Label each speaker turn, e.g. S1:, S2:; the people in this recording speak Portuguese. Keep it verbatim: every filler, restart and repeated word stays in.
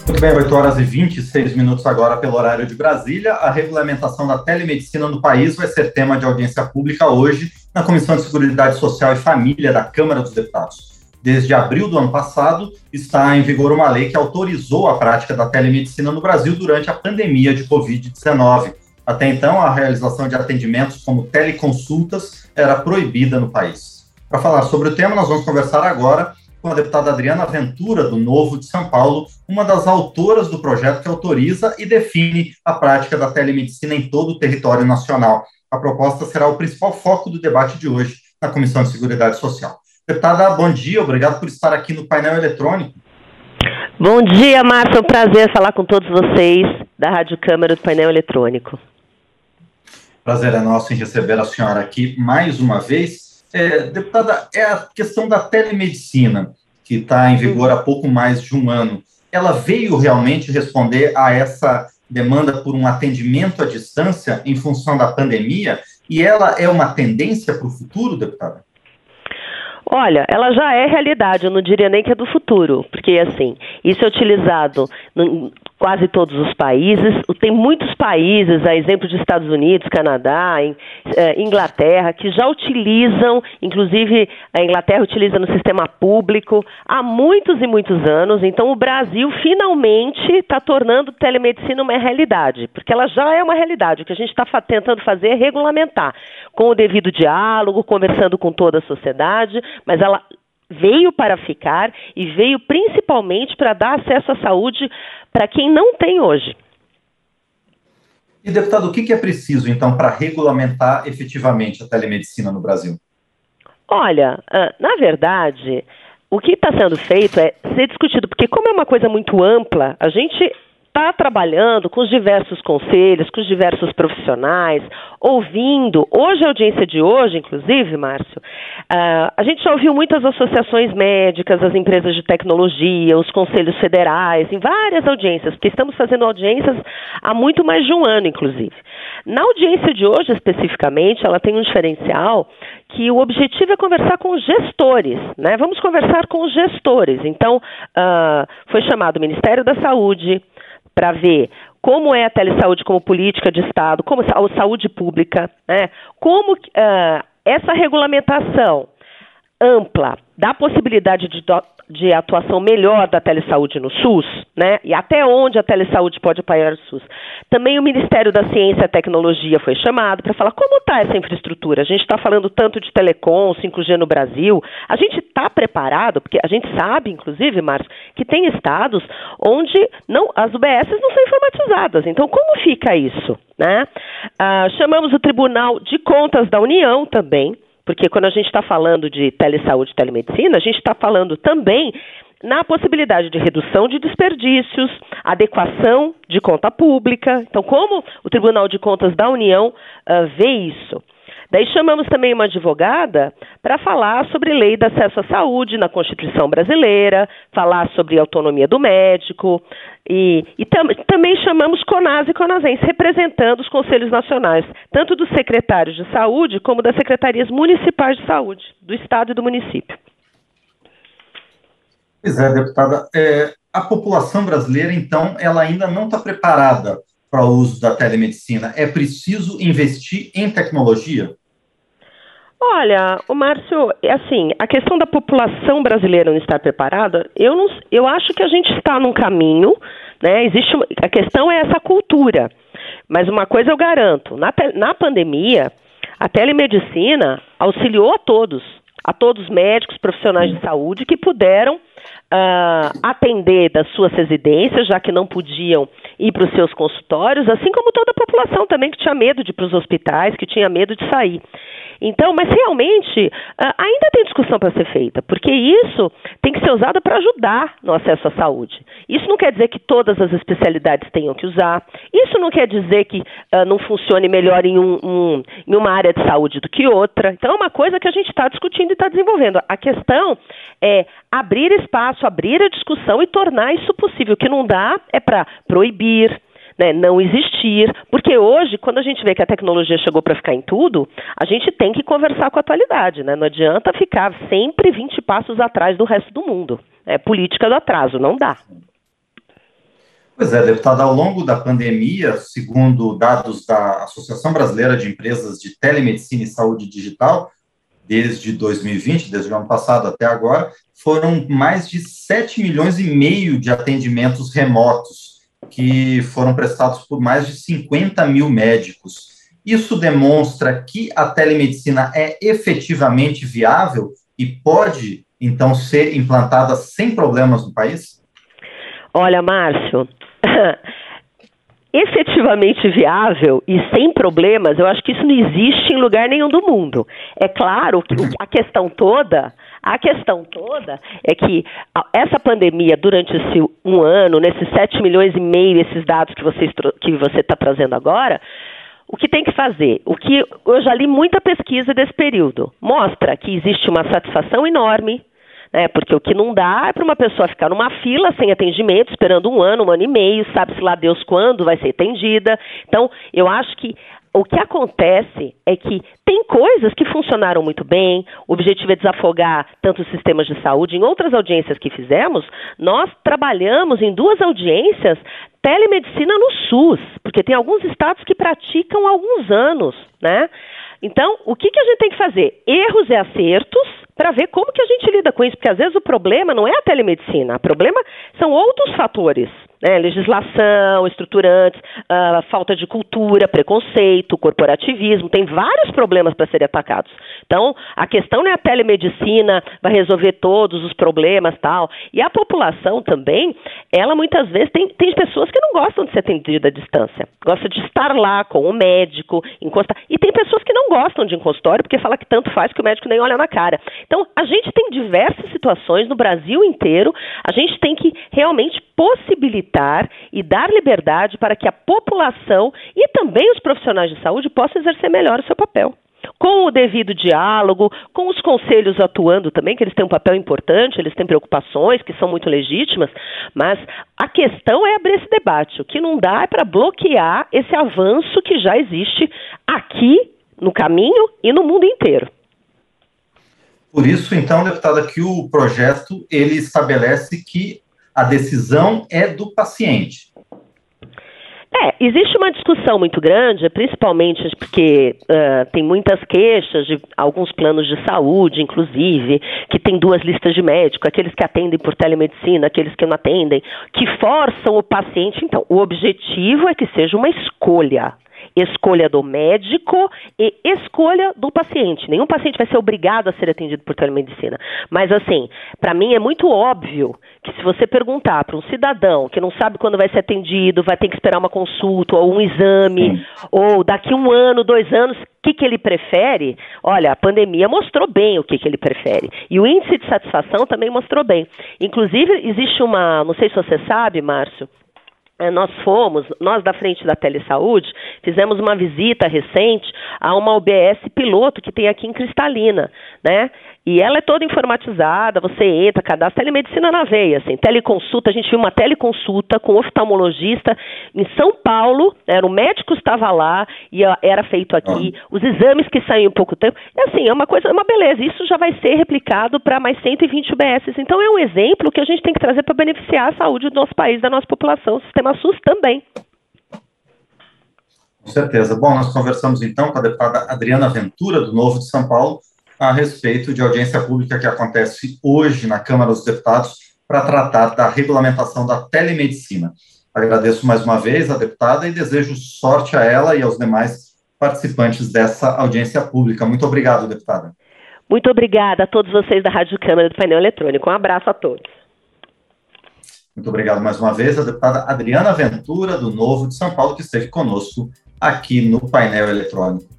S1: Muito bem, oito horas e vinte e seis minutos agora pelo horário de Brasília. A regulamentação da telemedicina no país vai ser tema de audiência pública hoje na Comissão de Seguridade Social e Família da Câmara dos Deputados. Desde abril do ano passado, está em vigor uma lei que autorizou a prática da telemedicina no Brasil durante a pandemia de covid dezenove. Até então, a realização de atendimentos como teleconsultas era proibida no país. Para falar sobre o tema, nós vamos conversar agora com a deputada Adriana Ventura, do Novo de São Paulo, uma das autoras do projeto que autoriza e define a prática da telemedicina em todo o território nacional. A proposta será o principal foco do debate de hoje na Comissão de Seguridade Social. Deputada, bom dia, obrigado por estar aqui no painel eletrônico.
S2: Bom dia, Márcio, é um prazer falar com todos vocês da Rádio Câmara do Painel Eletrônico.
S1: Prazer é nosso em receber a senhora aqui mais uma vez. É, deputada, é a questão da telemedicina, que está em vigor há pouco mais de um ano. Ela veio realmente responder a essa demanda por um atendimento à distância em função da pandemia? E ela é uma tendência para o futuro, deputada?
S2: Olha, ela já é realidade, eu não diria nem que é do futuro, porque assim, isso é utilizado em quase todos os países. Tem muitos países, a exemplo dos Estados Unidos, Canadá, em, eh, Inglaterra, que já utilizam, inclusive a Inglaterra utiliza no sistema público há muitos e muitos anos. Então o Brasil finalmente está tornando telemedicina uma realidade, porque ela já é uma realidade. O que a gente está fa- tentando fazer é regulamentar, com o devido diálogo, conversando com toda a sociedade, mas ela veio para ficar e veio principalmente para dar acesso à saúde para quem não tem hoje.
S1: E, deputado, o que é preciso, então, para regulamentar efetivamente a telemedicina no Brasil?
S2: Olha, na verdade, o que está sendo feito é ser discutido, porque como é uma coisa muito ampla, a gente está trabalhando com os diversos conselhos, com os diversos profissionais, ouvindo. Hoje, a audiência de hoje, inclusive, Márcio, uh, a gente já ouviu muitas associações médicas, as empresas de tecnologia, os conselhos federais, em várias audiências, porque estamos fazendo audiências há muito mais de um ano, inclusive. Na audiência de hoje, especificamente, ela tem um diferencial que o objetivo é conversar com os gestores, né? Vamos conversar com os gestores. Então, uh, foi chamado o Ministério da Saúde para ver como é a telesaúde como política de Estado, como a saúde pública, né? Como uh, essa regulamentação ampla dá possibilidade de, de atuação melhor da telesaúde no SUS, né? E até onde a telesaúde pode apoiar o SUS. Também o Ministério da Ciência e Tecnologia foi chamado para falar como está essa infraestrutura. A gente está falando tanto de telecom, cinco G no Brasil. A gente está preparado, porque a gente sabe, inclusive, Márcio, que tem estados onde não, as U B S não são informatizadas. Então, como fica isso, né? Ah, chamamos o Tribunal de Contas da União também, porque quando a gente está falando de telesaúde e telemedicina, a gente está falando também na possibilidade de redução de desperdícios, adequação de conta pública. Então, como o Tribunal de Contas da União uh, vê isso? Daí chamamos também uma advogada para falar sobre lei de acesso à saúde na Constituição brasileira, falar sobre autonomia do médico e, e tam, também chamamos CONAS e CONASENS, representando os conselhos nacionais, tanto dos secretários de saúde como das secretarias municipais de saúde, do estado e do município.
S1: Pois é, deputada, é, a população brasileira, então, ela ainda não está preparada para o uso da telemedicina. É preciso investir em tecnologia?
S2: Olha, o Márcio, assim, a questão da população brasileira não estar preparada, eu, não, eu acho que a gente está num caminho, né? Existe uma, a questão é essa cultura. Mas uma coisa eu garanto, na, na pandemia, a telemedicina auxiliou a todos, a todos os médicos, profissionais de saúde que puderam Uh, atender das suas residências, já que não podiam ir para os seus consultórios, assim como toda a população também que tinha medo de ir para os hospitais, que tinha medo de sair. Então, mas realmente, uh, ainda tem discussão para ser feita, porque isso tem que ser usado para ajudar no acesso à saúde. Isso não quer dizer que todas as especialidades tenham que usar, isso não quer dizer que uh, não funcione melhor em, um, um, em uma área de saúde do que outra. Então, é uma coisa que a gente está discutindo e está desenvolvendo. A questão é abrir espaço, abrir a discussão e tornar isso possível. O que não dá é para proibir, né, não existir, porque hoje, quando a gente vê que a tecnologia chegou para ficar em tudo, a gente tem que conversar com a atualidade, né? Não adianta ficar sempre vinte passos atrás do resto do mundo. É política do atraso, não dá.
S1: Pois é, deputada, ao longo da pandemia, segundo dados da Associação Brasileira de Empresas de Telemedicina e Saúde Digital, desde dois mil e vinte, desde o ano passado até agora, foram mais de sete milhões e meio de atendimentos remotos, que foram prestados por mais de cinquenta mil médicos. Isso demonstra que a telemedicina é efetivamente viável e pode, então, ser implantada sem problemas no país?
S2: Olha, Márcio, efetivamente viável e sem problemas, eu acho que isso não existe em lugar nenhum do mundo. É claro que a questão toda, a questão toda é que essa pandemia, durante esse um ano, nesses sete milhões e meio, esses dados que, vocês, que você está trazendo agora, o que tem que fazer? O que eu já li muita pesquisa desse período. Mostra que existe uma satisfação enorme, né, porque o que não dá é para uma pessoa ficar numa fila sem atendimento, esperando um ano, um ano e meio, sabe-se lá Deus quando vai ser atendida. Então, eu acho que o que acontece é que tem coisas que funcionaram muito bem, o objetivo é desafogar tanto os sistemas de saúde. Em outras audiências que fizemos, nós trabalhamos em duas audiências telemedicina no SUS, porque tem alguns estados que praticam há alguns anos, né? Então, o que, que a gente tem que fazer? Erros e acertos para ver como que a gente lida com isso, porque às vezes o problema não é a telemedicina, o problema são outros fatores, né? Legislação, estruturantes, uh, falta de cultura, preconceito, corporativismo, tem vários problemas para serem atacados. Então, a questão não é a telemedicina, vai resolver todos os problemas e tal, e a população também, ela muitas vezes tem, tem pessoas que não gostam de ser atendida à distância, gosta de estar lá com o médico, encostar, e tem pessoas que não gostam de consultório porque fala que tanto faz que o médico nem olha na cara. Então, a gente tem diversas situações no Brasil inteiro, a gente tem que realmente possibilitar e dar liberdade para que a população e também os profissionais de saúde possam exercer melhor o seu papel. Com o devido diálogo, com os conselhos atuando também, que eles têm um papel importante, eles têm preocupações que são muito legítimas, mas a questão é abrir esse debate. O que não dá é para bloquear esse avanço que já existe aqui no caminho e no mundo inteiro.
S1: Por isso, então, deputada, que o projeto ele estabelece que a decisão é do paciente.
S2: É, existe uma discussão muito grande, principalmente porque uh, tem muitas queixas de alguns planos de saúde, inclusive, que tem duas listas de médico, aqueles que atendem por telemedicina, aqueles que não atendem, que forçam o paciente. Então, o objetivo é que seja uma escolha. Escolha do médico e escolha do paciente. Nenhum paciente vai ser obrigado a ser atendido por telemedicina. Mas, assim, para mim é muito óbvio que se você perguntar para um cidadão que não sabe quando vai ser atendido, vai ter que esperar uma consulta ou um exame, Sim. ou daqui um ano, dois anos, o que, que ele prefere? Olha, a pandemia mostrou bem o que, que ele prefere. E o índice de satisfação também mostrou bem. Inclusive, existe uma, não sei se você sabe, Márcio, nós fomos, nós da Frente da Telesaúde, fizemos uma visita recente a uma U B S piloto que tem aqui em Cristalina, né? E ela é toda informatizada, você entra, cadastra, telemedicina na veia, assim, teleconsulta, a gente viu uma teleconsulta com um oftalmologista em São Paulo, era, o médico estava lá e era feito aqui, os exames que saíam em pouco tempo, e assim, é uma coisa, é uma beleza, isso já vai ser replicado para mais cento e vinte U B S, então é um exemplo que a gente tem que trazer para beneficiar a saúde do nosso país, da nossa população, o sistema SUS também.
S1: Com certeza. Bom, nós conversamos então com a deputada Adriana Ventura, do Novo de São Paulo, a respeito de audiência pública que acontece hoje na Câmara dos Deputados para tratar da regulamentação da telemedicina. Agradeço mais uma vez a deputada e desejo sorte a ela e aos demais participantes dessa audiência pública. Muito obrigado, deputada.
S2: Muito obrigada a todos vocês da Rádio Câmara do Painel Eletrônico. Um abraço a todos.
S1: Muito obrigado mais uma vez a deputada Adriana Ventura, do Novo de São Paulo, que esteve conosco aqui no Painel Eletrônico.